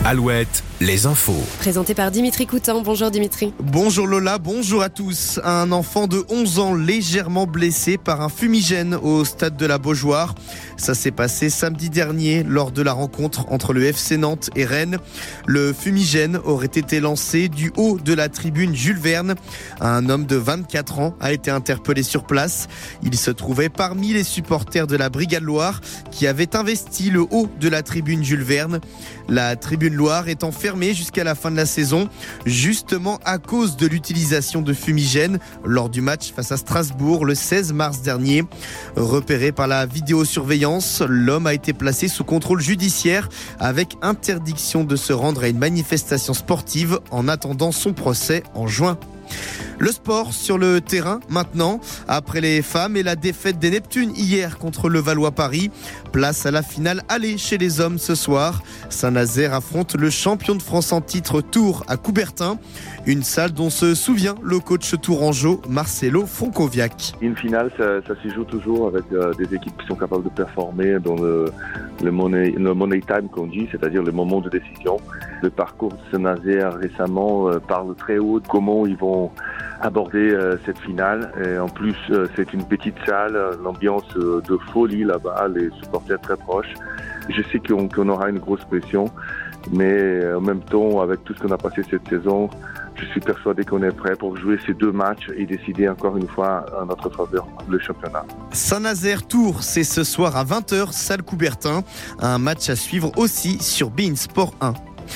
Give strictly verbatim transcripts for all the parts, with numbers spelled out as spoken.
Alouette, les infos. Présenté par Dimitri Coutan. Bonjour Dimitri. Bonjour Lola, bonjour à tous. Un enfant de onze ans légèrement blessé par un fumigène au stade de la Beaujoire. Ça s'est passé samedi dernier lors de la rencontre entre le F C Nantes et Rennes. Le fumigène aurait été lancé du haut de la tribune Jules Verne. Un homme de vingt-quatre ans a été interpellé sur place. Il se trouvait parmi les supporters de la Brigade Loire qui avaient investi le haut de la tribune Jules Verne. La tribune Loire étant fermée jusqu'à la fin de la saison, justement à cause de l'utilisation de fumigènes lors du match face à Strasbourg le seize mars dernier. Repéré par la vidéosurveillance, l'homme a été placé sous contrôle judiciaire avec interdiction de se rendre à une manifestation sportive en attendant son procès en juin. Le sport sur le terrain maintenant, après les femmes et la défaite des Neptunes hier contre le Valois-Paris. Place à la finale aller chez les hommes ce soir. Saint-Nazaire affronte le champion de France en titre Tours à Coubertin. Une salle dont se souvient le coach tourangeau Marcelo Foncoviac. Une finale, ça, ça se joue toujours avec euh, des équipes qui sont capables de performer dans le, le, money, le money time qu'on dit, c'est-à-dire le moment de décision. Le parcours de Saint-Nazaire récemment euh, parle très haut de comment ils vont aborder euh, cette finale. Et en plus, euh, c'est une petite salle, l'ambiance euh, de folie là-bas, les supporters très proches. Je sais qu'on, qu'on aura une grosse pression, mais en même temps, avec tout ce qu'on a passé cette saison, je suis persuadé qu'on est prêt pour jouer ces deux matchs et décider encore une fois en notre faveur le championnat. Saint-Nazaire-Tours, c'est ce soir à vingt heures, salle Coubertin. Un match à suivre aussi sur beIN Sport un.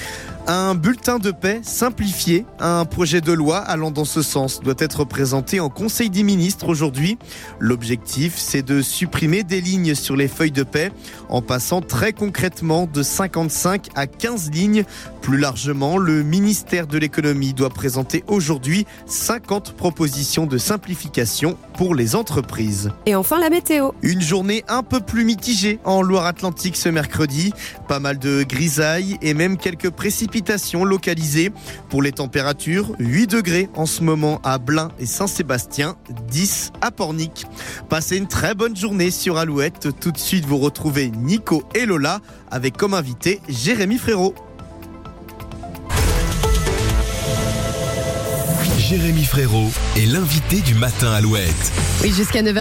Un bulletin de paie simplifié, un projet de loi allant dans ce sens doit être présenté en Conseil des ministres aujourd'hui. L'objectif, c'est de supprimer des lignes sur les feuilles de paie en passant très concrètement de cinquante-cinq à quinze lignes. Plus largement, le ministère de l'économie doit présenter aujourd'hui cinquante propositions de simplification pour les entreprises. Et enfin la météo. Une journée un peu plus mitigée en Loire-Atlantique ce mercredi. Pas mal de grisailles et même quelques précipitations localisées. Pour les températures, huit degrés en ce moment à Blain et Saint-Sébastien, dix à Pornic. Passez une très bonne journée sur Alouette. Tout de suite, vous retrouvez Nico et Lola avec comme invité Jérémy Frérot. Jérémy Frérot est l'invité du matin Alouette. Oui, jusqu'à neuf heures.